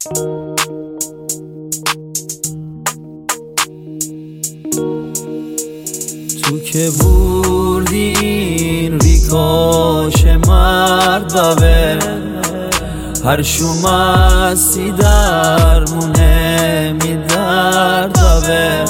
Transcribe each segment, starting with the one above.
تو که بردی این ریکاش مرد بوه، هر شومستی درمونه می درد بوه،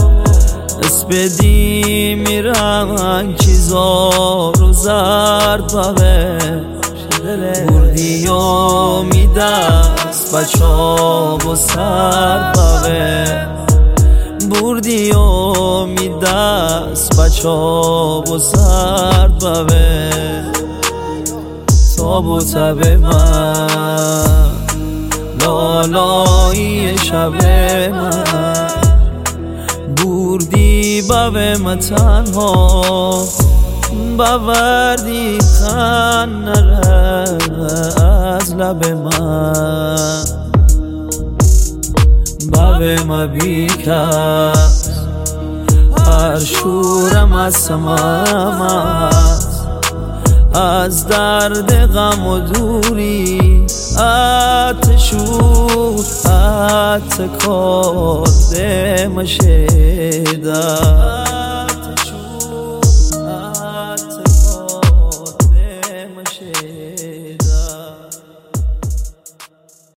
اسپدی میرن چیزا رو زرد بوه، بردی و می دست بچا و سرد بوه، بردی و می دست بچا و سرد بوه، تاب و تب من لالایی شب من، بردی بوه من تنها بوردی خنره از لب من، بوه ما بیکس هر شورم از سمم از درد غم و دوری، اتشور اتکار دمشیدم.